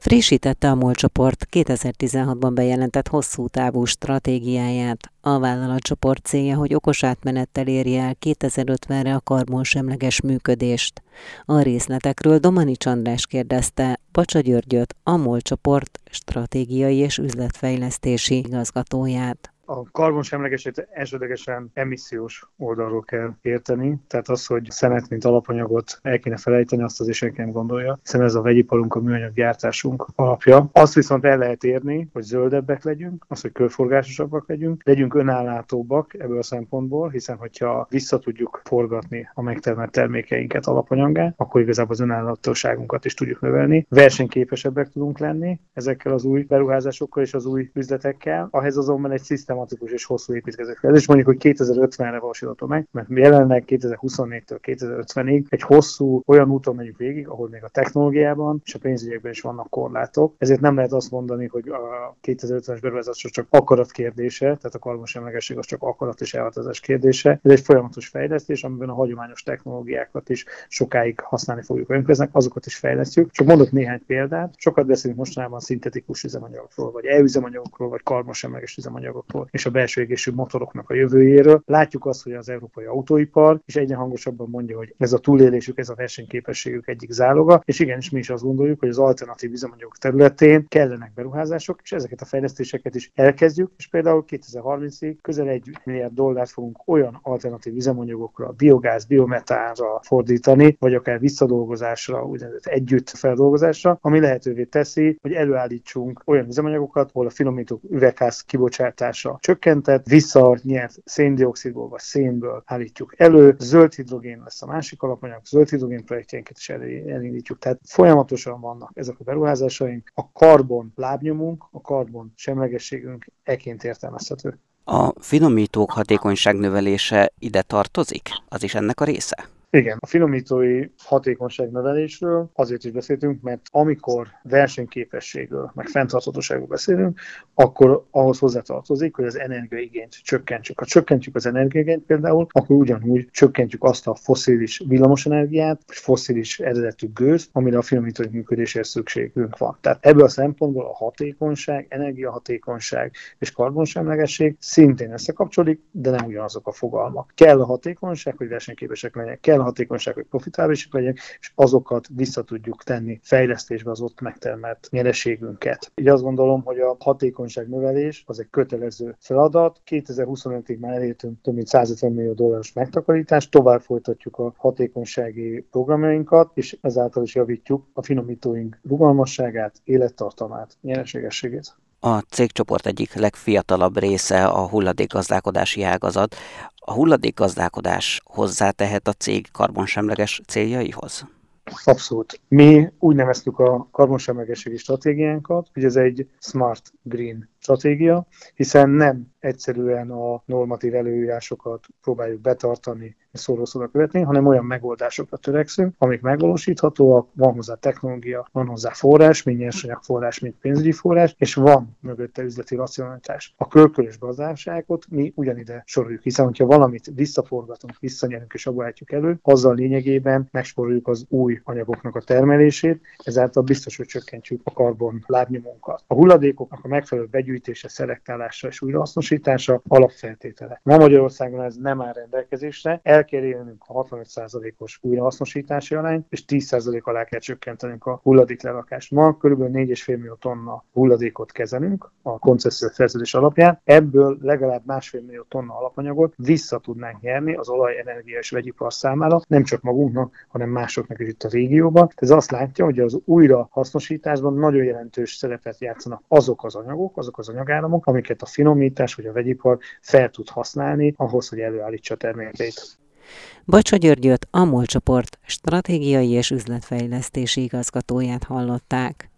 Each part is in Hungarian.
Frissítette a MOL csoport 2016-ban bejelentett hosszú távú stratégiáját. A vállalatcsoport célja, hogy okos átmenettel érje el 2050-re a karbonsemleges működést. A részletekről Domanics András kérdezte Bacsa Györgyöt, a MOL csoport stratégiai és üzletfejlesztési igazgatóját. A karbonsemlegesét elsődlegesen emissziós oldalról kell érteni, tehát az, hogy szenet, mint alapanyagot el kéne felejteni, azt azért senki nem gondolja, hiszen ez a vegyiparunk, a műanyaggyártásunk alapja. Azt viszont el lehet érni, hogy zöldebbek legyünk, az, hogy körforgásosabbak legyünk önellátóbbak ebből a szempontból, hiszen hogyha vissza tudjuk forgatni a megtermelt termékeinket alapanyaggá, akkor igazából az önellátóságunkat is tudjuk növelni. Versenyképesebbek tudunk lenni ezekkel az új beruházásokkal és az új üzletekkel. Ahhez azonban egy szisztematikus és hosszú építkezés. Ez is mondjuk, hogy 2050-re valósítható meg, mert jelenleg 2024-től 2050-ig egy hosszú olyan úton megyünk végig, ahol még a technológiában és a pénzügyekben is vannak korlátok. Ezért nem lehet azt mondani, hogy a 2050-es beruházás csak akarat kérdése, tehát a karbonsemlegesség az csak akarat és elhatározás kérdése. Ez egy folyamatos fejlesztés, amiben a hagyományos technológiákat is sokáig használni fogjuk önkeznek, azokat is fejlesztjük. Csak mondok néhány példát. Sokat beszélünk mostanában szintetikus üzemanyagokról, vagy e-üzemanyagokról, vagy karbonsemleges üzemanyagokról és a belső égésű motoroknak a jövőjéről. Látjuk azt, hogy az európai autóipar is egyre hangosabban mondja, hogy ez a túlélésük, ez a versenyképességük egyik záloga, és igenis mi is azt gondoljuk, hogy az alternatív üzemanyagok területén kellenek beruházások, és ezeket a fejlesztéseket is elkezdjük, és például 2030-ig közel $1 milliárd fogunk olyan alternatív üzemanyagokra, biogáz, biometánra fordítani, vagy akár visszadolgozásra, úgynevezett együttfeldolgozásra, ami lehetővé teszi, hogy előállítsunk olyan üzemanyagokat, ahol a finomítók üvegház kibocsátása csökkentett, visszanyert széndioxidból vagy szénből állítjuk elő, zöld hidrogén lesz a másik alapanyag, zöld hidrogén projektjeinket is elindítjuk. Tehát folyamatosan vannak ezek a beruházásaink, a karbon lábnyomunk, a karbon semlegességünk ekként értelmezhető. A finomítók hatékonyság növelése ide tartozik? Az is ennek a része? Igen, a finomítói hatékonyság növelésről azért is beszéltünk, mert amikor versenyképességről, meg fenntarthatóságról beszélünk, akkor ahhoz hozzátartozik, hogy az energiaigényt csökkentsük. Ha csökkentjük az energiaigényt például, akkor ugyanúgy csökkentjük azt a fosszilis villamosenergiát, vagy fosszilis eredetű gőzt, amire a finomítói működésért szükségünk van. Tehát ebből a szempontból a hatékonyság, energiahatékonyság és karbonsemlegesség szintén összekapcsolódik, de nem ugyanazok a fogalmak. Kell a hatékonyság, hogy versenyképesek legyenek, kell a hatékonyság, hogy profitábilisek legyenek, és azokat vissza tudjuk tenni fejlesztésbe az ott megtermelt nyereségünket. Így azt gondolom, hogy a hatékonyság növelés az egy kötelező feladat. 2025-ig már elértünk több mint $150 millió megtakarítást, tovább folytatjuk a hatékonysági programjainkat, és ezáltal is javítjuk a finomítóink rugalmasságát, élettartamát, nyereségességét. A cégcsoport egyik legfiatalabb része a hulladékgazdálkodási ágazat. A hulladékgazdálkodás hozzátehet a cég karbonsemleges céljaihoz? Abszolút. Mi úgy neveztük a karbonsemlegességi stratégiánkat, hogy ez egy Smart Green stratégia, hiszen nem egyszerűen a normatív előírásokat próbáljuk betartani és szóról-szóra követni, hanem olyan megoldásokra törekszünk, amik megvalósíthatóak, van hozzá technológia, van hozzá forrás, mind nyersanyagforrás, mind pénzügyi forrás, és van mögötte üzleti racionalitás. A körkörös gazdaságot mi ugyanide soroljuk, hiszen hogyha valamit visszaforgatunk, visszanyerünk és abból állítjuk elő, azzal lényegében megspóroljuk az új anyagoknak a termelését, ezáltal biztos, hogy csökkentjük a karbon lábnyomunkat. A hulladékoknak a megfelelő begyűjtése, szelektálása és újrahasznosítása alapfeltétele. Ma Magyarországon ez nem áll rendelkezésre, el kell érnünk a 65%-os újrahasznosítási arányt, és 10% alá kell csökkentenünk a hulladéklerakást. Ma kb. 4,5 millió tonna hulladékot kezelünk a koncesziós szerződés alapján, ebből legalább 1,5 millió tonna alapanyagot vissza tudnánk nyerni az olaj, energia és vegyipar számára, nem csak magunknak, hanem másoknak is itt a régióban. Ez azt látja, hogy az újrahasznosításban nagyon jelentős szerepet játszanak azok az anyagok, azok az anyagáramok, amiket a finomítás vagy a vegyipar fel tud használni ahhoz, hogy előállítsa a termékeit. Bacsa Györgyöt, a MOL csoport stratégiai és üzletfejlesztési igazgatóját hallották.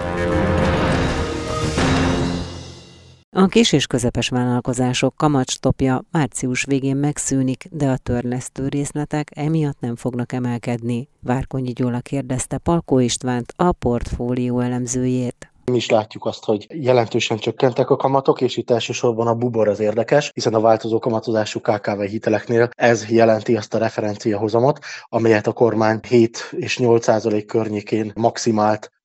A kis és közepes vállalkozások kamatstopja március végén megszűnik, de a törlesztő részletek emiatt nem fognak emelkedni. Várkonyi Gyula kérdezte Palkó Istvánt, a portfólió elemzőjét. Mi is látjuk azt, hogy jelentősen csökkentek a kamatok, és itt elsősorban a bubor az érdekes, hiszen a változó kamatozású KKV hiteleknél ez jelenti azt a referenciahozamot, amelyet a kormány 7 és 8% környékén maximált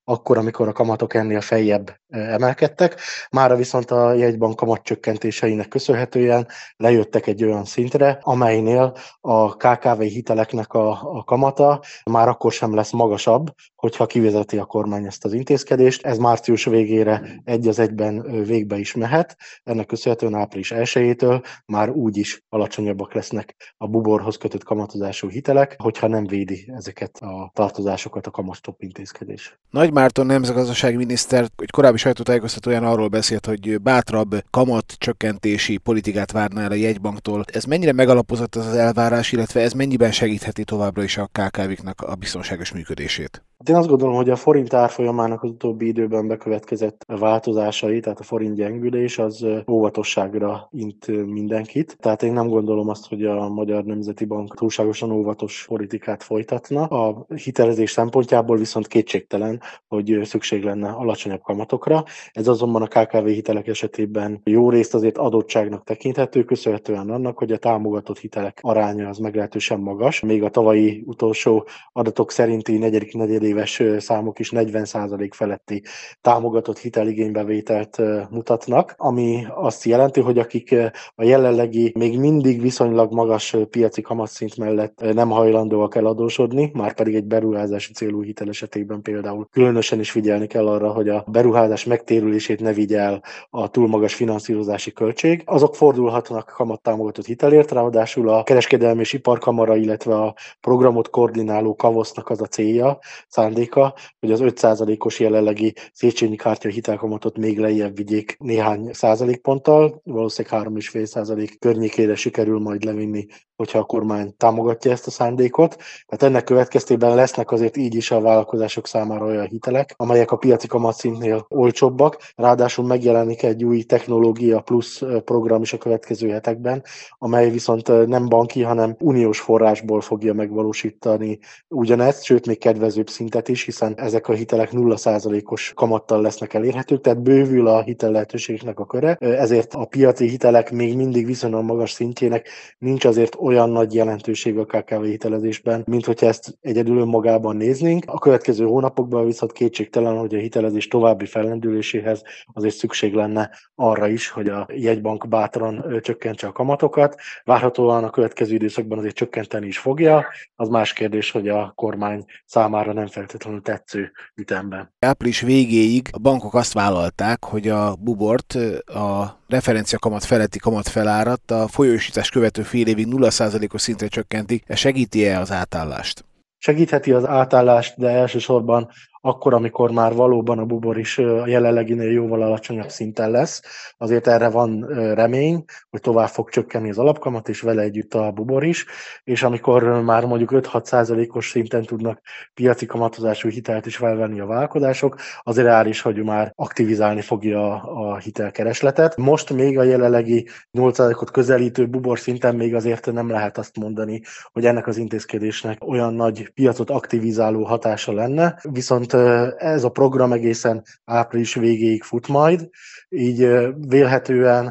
akkor, amikor a kamatok ennél feljebb emelkedtek. Mára viszont a jegybank kamatcsökkentéseinek köszönhetően lejöttek egy olyan szintre, amelynél a KKV hiteleknek a kamata már akkor sem lesz magasabb, hogyha kivezeti a kormány ezt az intézkedést. Ez március végére egy az egyben végbe is mehet. Ennek köszönhetően április 1-től már úgyis alacsonyabbak lesznek a buborhoz kötött kamatozású hitelek, hogyha nem védi ezeket a tartozásokat a kamatstop intézkedés. Nagy Márton nemzetgazdasági miniszter egy korábbi sajtótájékoztatóján arról beszélt, hogy bátrabb kamatcsökkentési politikát várna el a jegybanktól. Ez mennyire megalapozott az elvárás, illetve ez mennyiben segítheti továbbra is a KKV-knak a biztonságos működését? Én azt gondolom, hogy a forint árfolyamának az utóbbi időben bekövetkezett változásai, tehát a forint gyengülés, az óvatosságra int mindenkit. Tehát én nem gondolom azt, hogy a Magyar Nemzeti Bank túlságosan óvatos politikát folytatna. A hitelezés szempontjából viszont kétségtelen, hogy szükség lenne alacsonyabb kamatokra. Ez azonban a KKV hitelek esetében jó részt azért adottságnak tekinthető, köszönhetően annak, hogy a támogatott hitelek aránya az meglehetősen magas. Még a tavalyi utolsó adatok szerinti negyedéves számok is 40% feletti támogatott hiteligénybevételt mutatnak, ami azt jelenti, hogy akik a jelenlegi még mindig viszonylag magas piaci kamatszint mellett nem hajlandóak eladósodni, már pedig egy beruházási célú hitel esetében például különösen is figyelni kell arra, hogy a beruházás megtérülését ne vigye el a túl magas finanszírozási költség. Azok fordulhatnak kamattámogatott hitelért, ráadásul a Kereskedelmi és Iparkamara, illetve a programot koordináló KAVOSZ-nak az a célja, szándéka, hogy az 5%-os jelenlegi Széchenyi kártya hitelkamatot még lejjebb vigyék néhány százalékponttal, valószínűleg 3,5% környékére sikerül majd levinni, hogyha a kormány támogatja ezt a szándékot. Tehát ennek következtében lesznek azért így is a vállalkozások számára olyan hitelek, amelyek a piaci kamatszintnél olcsóbbak, ráadásul megjelenik egy új technológia plusz program is a következő hetekben, amely viszont nem banki, hanem uniós forrásból fogja megvalósítani ugyanezt, sőt még kedvezőbb szintet is, hiszen ezek a hitelek 0%-os kamattal lesznek elérhetők, tehát bővül a hitel lehetőségeknek a köre, ezért a piaci hitelek még mindig viszonylag magas szintjének nincs azért olyan nagy jelentőség a KKV hitelezésben, mint hogyha ezt egyedül önmagában néznénk. A következő hónapokban viszont kétségtelen, hogy a hitelezés további fellendüléséhez azért szükség lenne arra is, hogy a jegybank bátran csökkentse a kamatokat. Várhatóan a következő időszakban azért csökkenteni is fogja. Az más kérdés, hogy a kormány számára nem feltétlenül tetsző ütemben. Április végéig a bankok azt vállalták, hogy a bubort, a referencia kamat feletti kamatfelárat a folyósítás követő fél évig 0%-os szintre csökkentik. Ez segíti-e az átállást? Segítheti az átállást, de elsősorban akkor, amikor már valóban a bubor is a jelenleginél jóval alacsonyabb szinten lesz. Azért erre van remény, hogy tovább fog csökkenni az alapkamat, és vele együtt a bubor is, és amikor már mondjuk 5-6%-os szinten tudnak piaci kamatozású hitelt is felvenni a vállalkozások, azért reális, hogy már aktivizálni fogja a hitelkeresletet. Most még a jelenlegi 8%-ot közelítő bubor szinten még azért nem lehet azt mondani, hogy ennek az intézkedésnek olyan nagy piacot aktivizáló hatása lenne, viszont ez a program egészen április végéig fut majd, így vélhetően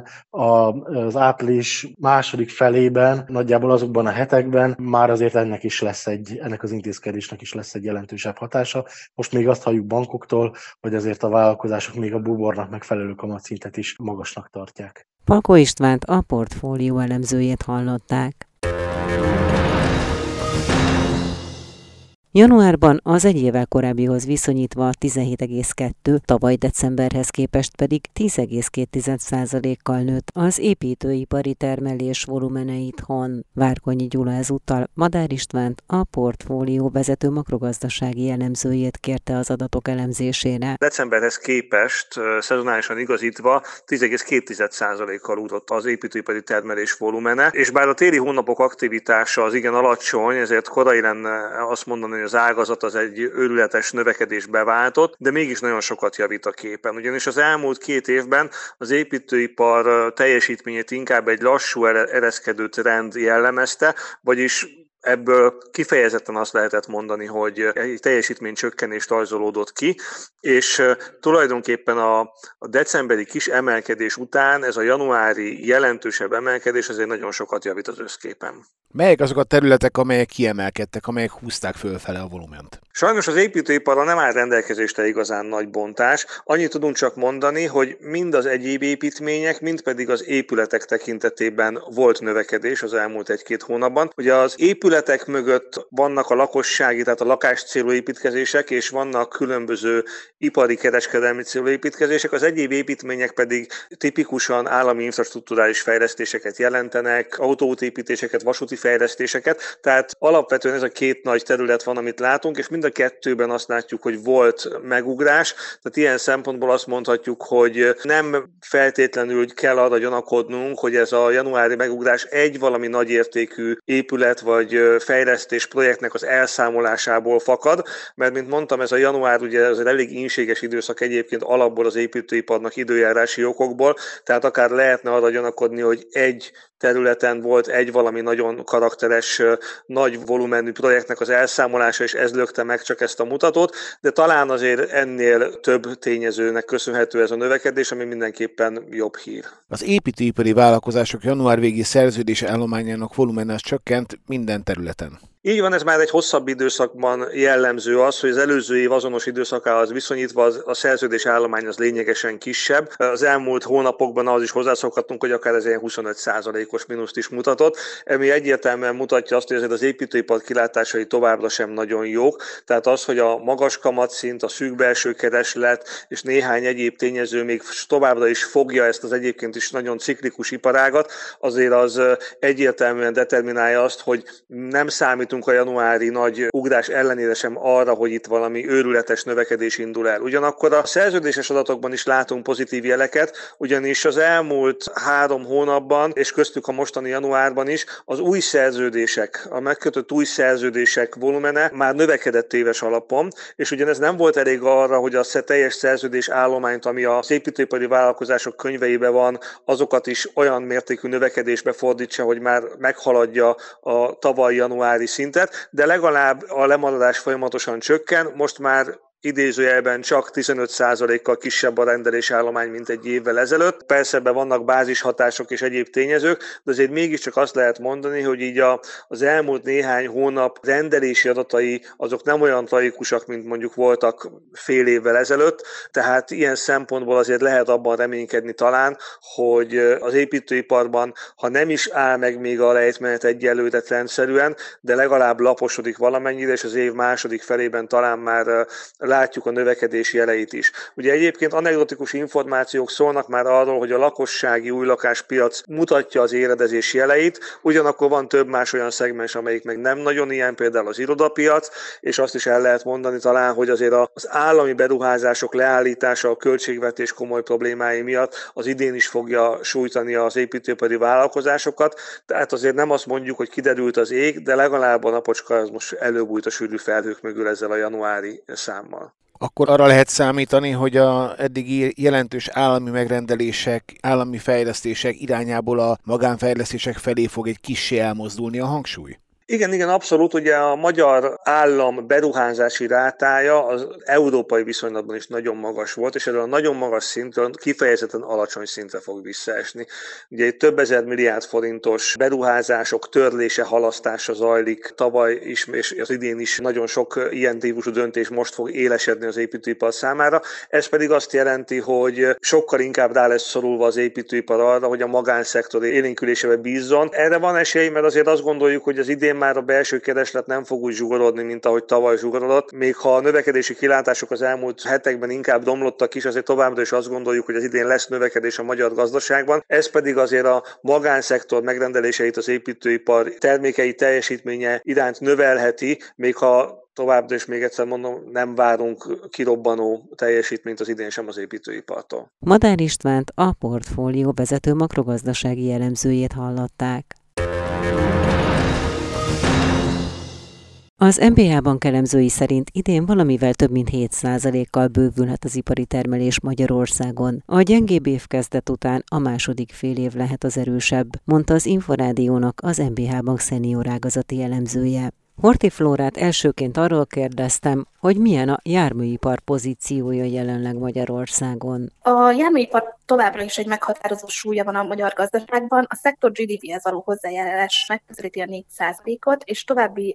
az április második felében, nagyjából azokban a hetekben már azért ennek az intézkedésnek is lesz egy jelentősebb hatása. Most még azt halljuk bankoktól, hogy azért a vállalkozások még a bubornak megfelelő kamatszintet is magasnak tartják. Palkó Istvánt, a portfólió elemzőjét hallották. Januárban az egy évvel korábbihoz viszonyítva 17,2, tavaly decemberhez képest pedig 10,2%-kal nőtt az építőipari termelés volumene itthon. Várkonyi Gyula ezúttal Madár Istvánt, a portfólió vezető makrogazdasági elemzőjét kérte az adatok elemzésére. Decemberhez képest szezonálisan igazítva 10,2%-kal ugrott az építőipari termelés volumene, és bár a téli hónapok aktivitása az igen alacsony, ezért korai lenne azt mondani, hogy az ágazat az egy őrületes növekedésbe váltott, de mégis nagyon sokat javít a képen. Ugyanis az elmúlt 2 évben az építőipar teljesítményét inkább egy lassú ereszkedő trend jellemezte, vagyis ebből kifejezetten azt lehetett mondani, hogy egy teljesítménycsökkenést rajzolódott ki, és tulajdonképpen a decemberi kis emelkedés után ez a januári jelentősebb emelkedés azért nagyon sokat javít az összképen. Melyek azok a területek, amelyek kiemelkedtek, amelyek húzták fölfele a volument? Sajnos az építőiparra nem áll rendelkezésre igazán nagy bontás. Annyit tudunk csak mondani, hogy mind az egyéb építmények, mind pedig az épületek tekintetében volt növekedés az elmúlt 1-2 hónapban. Ugye az épületek mögött vannak a lakossági, tehát a lakáscélú építkezések, és vannak különböző ipari kereskedelmi célú építkezések. Az egyéb építmények pedig tipikusan állami infrastrukturális fejlesztéseket jelentenek, autóútépítéseket, vasúti fejlesztéseket. Tehát alapvetően ez a 2 nagy terület van, amit látunk, és mind a 2-ben azt látjuk, hogy volt megugrás. Tehát ilyen szempontból azt mondhatjuk, hogy nem feltétlenül kell arra gyanakodnunk, hogy ez a januári megugrás egy valami nagyértékű épület vagy fejlesztés projektnek az elszámolásából fakad, mert mint mondtam, ez a január ugye ez egy elég ínséges időszak egyébként alapból az építőiparnak időjárási okokból, tehát akár lehetne arra gyanakodni, hogy egy területen volt egy valami nagyon karakteres, nagy volumenű projektnek az elszámolása, és ez lökte meg csak ezt a mutatót, de talán azért ennél több tényezőnek köszönhető ez a növekedés, ami mindenképpen jobb hír. Az építőipari vállalkozások január végi szerződés állományának volumene csökkent minden területen. Így van, ez már egy hosszabb időszakban jellemző az, hogy az előző év azonos időszakához viszonyítva a szerződés állomány az lényegesen kisebb. Az elmúlt hónapokban az is hozzászokhatunk, hogy akár ez ilyen 25%-os mínuszt is mutatott, ami egyértelműen mutatja azt, hogy azért az építőipar kilátásai továbbra sem nagyon jók. Tehát az, hogy a magas kamatszint, a szűk belső kereslet és néhány egyéb tényező még továbbra is fogja ezt az egyébként is nagyon ciklikus iparágat, azért az egyértelműen determinálja azt, hogy nem számítunk a januári nagy ugrás ellenére sem arra, hogy itt valami őrületes növekedés indul el. Ugyanakkor a szerződéses adatokban is látunk pozitív jeleket, ugyanis az elmúlt 3 hónapban, és köztük a mostani januárban is, az új szerződések, a megkötött új szerződések volumene már növekedett éves alapon, és ugyanez nem volt elég arra, hogy a teljes szerződés állományt, ami az építőipari vállalkozások könyveiben van, azokat is olyan mértékű növekedésbe fordítsa, hogy már meghaladja a tavaly januári szintet, de legalább a lemaradás folyamatosan csökken, most már idézőjelben csak 15%-kal kisebb a rendelésállomány, mint egy évvel ezelőtt. Persze ebben vannak bázishatások és egyéb tényezők, de azért mégiscsak azt lehet mondani, hogy így az elmúlt néhány hónap rendelési adatai azok nem olyan tragikusak, mint mondjuk voltak fél évvel ezelőtt, tehát ilyen szempontból azért lehet abban reménykedni talán, hogy az építőiparban, ha nem is áll meg még a lejtmenet egyelőre rendszerűen, de legalább laposodik valamennyire, és az év második felében talán már látjuk a növekedés jeleit is. Ugye egyébként anekdotikus információk szólnak már arról, hogy a lakossági új lakáspiac mutatja az éredezés jeleit, ugyanakkor van több más olyan szegmens, amelyik meg nem nagyon ilyen, például az irodapiac, és azt is el lehet mondani talán, hogy azért az állami beruházások leállítása a költségvetés komoly problémái miatt az idén is fogja sújtani az építőipari vállalkozásokat, tehát azért nem azt mondjuk, hogy kiderült az ég, de legalább a napocska az most előbújt a sűrű felhők mögül ezzel a januári számmal. Akkor arra lehet számítani, hogy a eddigi jelentős állami megrendelések, állami fejlesztések irányából a magánfejlesztések felé fog egy kissé elmozdulni a hangsúly? Igen, abszolút. Ugye a magyar állam beruházási rátája az európai viszonylatban is nagyon magas volt, és erről a nagyon magas szintről kifejezetten alacsony szintre fog visszaesni. Ugye egy több ezer milliárd forintos beruházások törlése, halasztása zajlik tavaly is, és az idén is nagyon sok ilyen típusú döntés most fog élesedni az építőipar számára. Ez pedig azt jelenti, hogy sokkal inkább rá lesz szorulva az építőipar arra, hogy a magánszektor élénkülésébe bízzon. Erre van esély, mert azért azt gondoljuk, hogy az idén már a belső kereslet nem fog úgy zsugorodni, mint ahogy tavaly zsugorodott. Még ha a növekedési kilátások az elmúlt hetekben inkább domlottak is, azért továbbra is azt gondoljuk, hogy az idén lesz növekedés a magyar gazdaságban. Ez pedig azért a magánszektor megrendeléseit, az építőipar termékei teljesítménye iránt növelheti, még ha továbbra is még egyszer mondom, nem várunk kirobbanó teljesítményt az idén sem az építőipartól. Madár Istvánt, a Portfólió vezető makrogazdasági jellemzőjét hallották. Az NBH Bank elemzői szerint idén valamivel több mint 7%-kal bővülhet az ipari termelés Magyarországon. A gyengébb évkezdet után a második félév lehet az erősebb, mondta az Inforádiónak az NBH Bank szenior ágazati elemzője. Horthy Flórát elsőként arról kérdeztem, hogy milyen a járműipar pozíciója jelenleg Magyarországon. A járműipar továbbra is egy meghatározó súlya van a magyar gazdaságban. A szektor GDP-hez való hozzájárulás megközelíti a 4%-ot, és további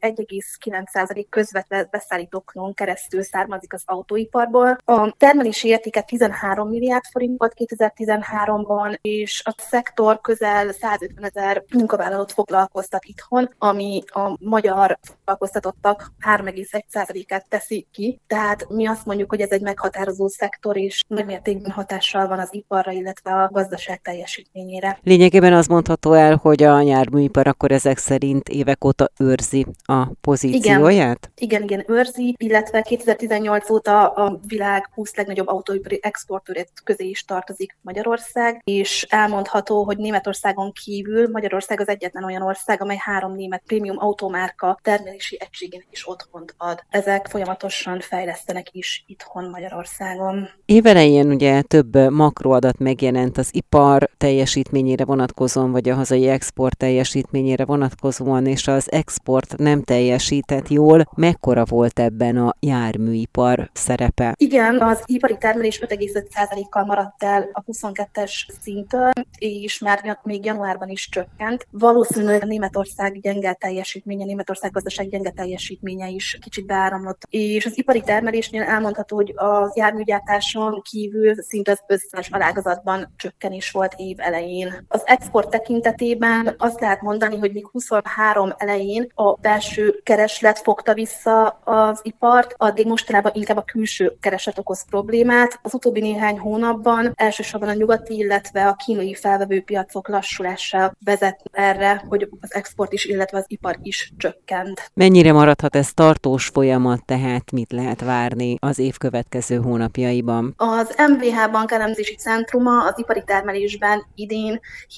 1,9% közvetlen beszállítókon keresztül származik az autóiparból. A termelési értéke 13 milliárd forint volt 2013-ban, és a szektor közel 150 000 munkavállalót foglalkoztat itthon, ami a magyar foglalkoztatottak 3,1%-át teszi ki. Tehát mi azt mondjuk, hogy ez egy meghatározó szektor, és nagymértékben hatással van az iparra, illetve a gazdaság teljesítményére. Lényegében az mondható el, hogy a járműipar akkor ezek szerint évek óta őrzi a pozícióját? Igen, őrzi, illetve 2018 óta a világ 20 legnagyobb autóipari exportőr közé is tartozik Magyarország, és elmondható, hogy Németországon kívül Magyarország az egyetlen olyan ország, amely 3 német prémium automárka termelési egységének is otthont ad. Ezek folyamatosan fejlesztenek is itthon Magyarországon. Évelején ugye több makroadat megjelent az ipar teljesítményére vonatkozóan, vagy a hazai export teljesítményére vonatkozóan, és az export nem teljesített jól. Mekkora volt ebben a járműipar szerepe? Igen, az ipari termelés 5,5%-kal maradt el a 22-es szinttől, és már még januárban is csökkent. Valószínűleg a Németország gyenge teljesítménye, Németország gazdaság gyenge teljesítménye is kicsit beáramlott. És az ipari termelésnél elmondható, hogy a járműgyártáson kívül szinte az összes alágazatban csökkenés volt év elején. Az export tekintetében azt lehet mondani, hogy még 23 elején a belső kereslet fogta vissza az ipart, addig mostanában inkább a külső kereslet okoz problémát. Az utóbbi néhány hónapban elsősorban a nyugati, illetve a kínai felvevőpiacok lassulása vezet erre, hogy az export is, illetve az ipar is csökkent. Mennyire maradhat ez tartós folyamat, tehát mit lehet várni az év következő hónapjaiban? Az MVH Bank elemzési centruma az ipari termelésben idén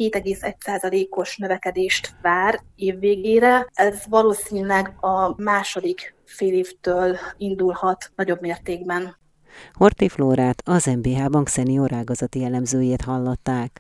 7,1%-os növekedést vár év végére. Ez valószínűleg a második félévtől indulhat nagyobb mértékben. Horthy Flórát, az MVH Bank szenior ágazati elemzőjét hallották.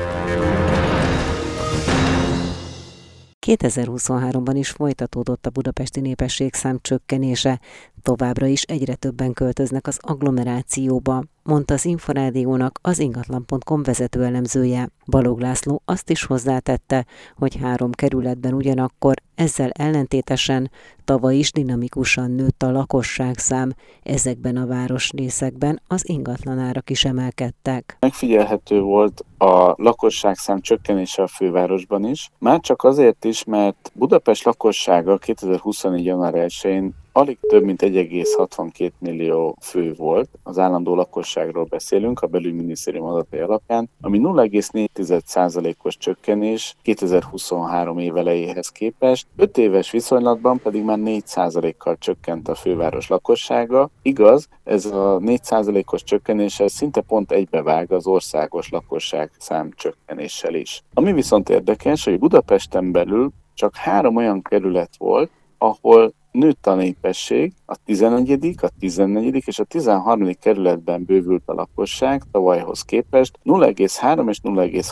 2023-ban is folytatódott a budapesti népességszám csökkenése, továbbra is egyre többen költöznek az agglomerációba, mondta az Inforádiónak az ingatlan.com vezető elemzője. Balogh László azt is hozzátette, hogy 3 kerületben ugyanakkor ezzel ellentétesen tavaly is dinamikusan nőtt a lakosságszám, ezekben a városrészekben az ingatlanárak is emelkedtek. Megfigyelhető volt a lakosságszám csökkenése a fővárosban is, már csak azért is, mert Budapest lakossága 2024. január 1-én alig több mint 1,62 millió fő volt, az állandó lakosságról beszélünk, a belügyminisztérium adatai alapján, ami 0,4%-os csökkenés 2023 év elejéhez képest, 5 éves viszonylatban pedig már 4%-kal csökkent a főváros lakossága. Igaz, ez a 4%-os csökkenés szinte pont egybevág az országos lakosságszám csökkenéssel is. Ami viszont érdekes, hogy Budapesten belül csak 3 olyan kerület volt, ahol nőtt a népesség, a 11., a 14. és a 13. kerületben bővült a lakosság tavalyhoz képest 0,3 és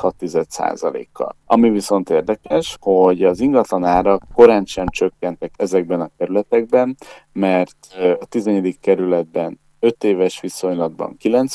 0,6%-kal. Ami viszont érdekes, hogy az ingatlanárak korán sem csökkentek ezekben a kerületekben, mert a 14. kerületben 5 éves viszonylatban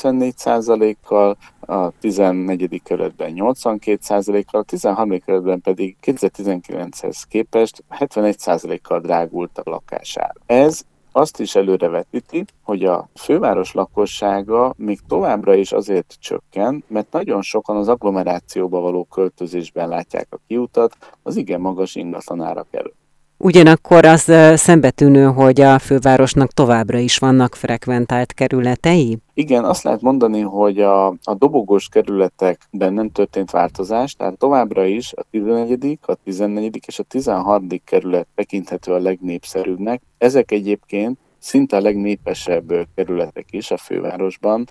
94%-kal, a 14. kerületben 82%-kal, a 13. kerületben pedig 2019-hez képest 71%-kal drágult a lakásár. Ez azt is előrevetíti, hogy a főváros lakossága még továbbra is azért csökken, mert nagyon sokan az agglomerációba való költözésben látják a kiutat az igen magas ingatlanárak előtt. Ugyanakkor az szembetűnő, hogy a fővárosnak továbbra is vannak frekventált kerületei? Igen, azt lehet mondani, hogy a dobogós kerületekben nem történt változás, tehát továbbra is a 11., a 14. és a 13. kerület tekinthető a legnépszerűbbnek. Ezek egyébként szinte a legnépesebb kerületek is a fővárosban.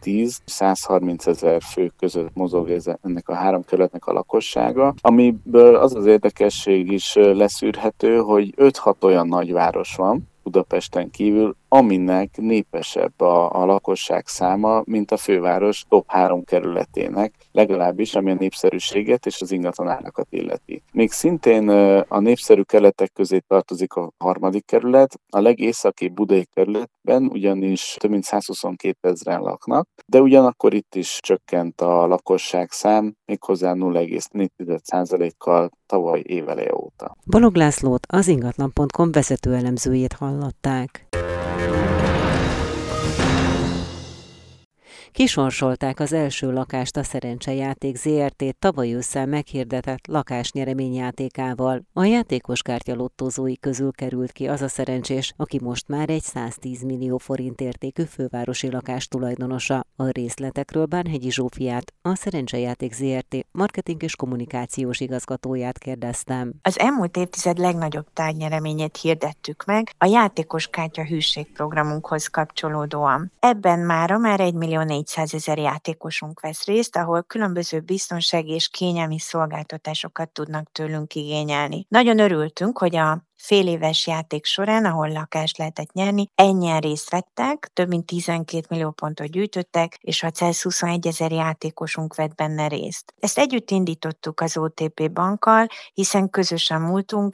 110-130 ezer fő között mozog ennek a 3 kerületnek a lakossága, amiből az az érdekesség is leszűrhető, hogy 5-6 olyan nagyváros van Budapesten kívül, aminek népesebb a lakosság száma, mint a főváros top 3 kerületének, legalábbis ami a népszerűséget és az ingatlanárakat illeti. Még szintén a népszerű kerületek közé tartozik a 3. kerület, a legészakibb budai kerületben ugyanis több mint 122 000 laknak, de ugyanakkor itt is csökkent a lakosság szám, méghozzá 0,4%-kal tavaly éveleje óta. Balogh Lászlót, az ingatlan.com vezető elemzőjét hallották. Kisorsolták az első lakást a Szerencsejáték Zrt. Tavaly ősszel meghirdetett lakásnyereményjátékával. A játékoskártya lottózói közül került ki az a szerencsés, aki most már egy 110 millió forint értékű fővárosi lakás tulajdonosa. A részletekről Bánhegyi Zsófiát, a Szerencsejáték Zrt. Marketing és kommunikációs igazgatóját kérdeztem. Az elmúlt évtized legnagyobb tárgynyereményét hirdettük meg a játékoskártya hűségprogramunkhoz kapcsolódóan. Ebben mára már 1.400.000 játékosunk vesz részt, ahol különböző biztonsági és kényelmi szolgáltatásokat tudnak tőlünk igényelni. Nagyon örültünk, hogy a féléves játék során, ahol lakást lehetett nyerni, ennyien részt vettek, több mint 12 millió pontot gyűjtöttek, és 621 000 játékosunk vett benne részt. Ezt együtt indítottuk az OTP bankkal, hiszen közösen múltunk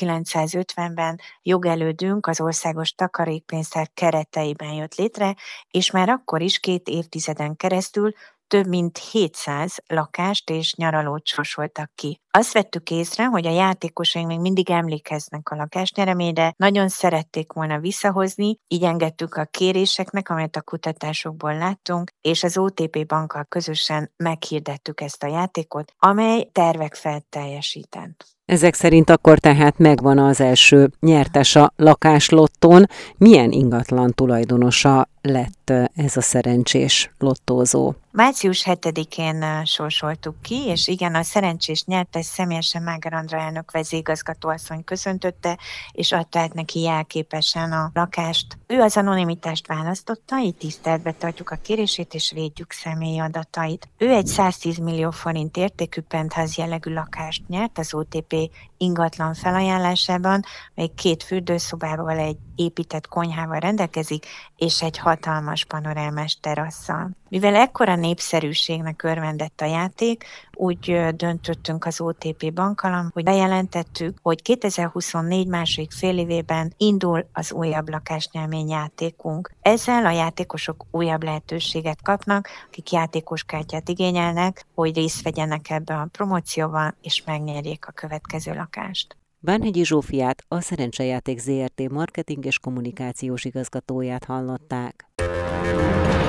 1950-ben jogelődünk az országos takarékpénztár kereteiben jött létre, és már akkor is 2 évtizeden keresztül több mint 700 lakást és nyaralót sorsoltak ki. Azt vettük észre, hogy a játékosaink még mindig emlékeznek a lakásnyereményre, nagyon szerették volna visszahozni, így engedtük a kéréseknek, amelyet a kutatásokból láttunk, és az OTP bankkal közösen meghirdettük ezt a játékot, amely tervek felett teljesített. Ezek szerint akkor tehát megvan az első nyertes a lakáslottón. Milyen ingatlan tulajdonosa lett ez a szerencsés lottózó? Március 7-én sorsoltuk ki, és igen, a szerencsés nyertes személyesen Máger Andrea elnök vezérigazgatóasszony köszöntötte, és adta át neki jelképesen a lakást. Ő az anonimitást választotta, így tiszteletbe tartjuk a kérését, és védjük személyi adatait. Ő egy 110 millió forint értékű penthouse jellegű lakást nyert az OTP ingatlan felajánlásában, mely 2 fürdőszobával, egy épített konyhával rendelkezik, és egy hatalmas panorámás terasszal. Mivel ekkora népszerűségnek örvendett a játék, úgy döntöttünk az OTP bankkal, hogy bejelentettük, hogy 2024 második félévében indul az újabb lakásnyereményjátékunk. Ezzel a játékosok újabb lehetőséget kapnak, akik játékoskártyát igényelnek, hogy részt vegyenek ebbe a promócióban, és megnyerjék a következő lakást. Bánhegyi Zsófiát, a Szerencsejáték Zrt. Marketing és kommunikációs igazgatóját hallották.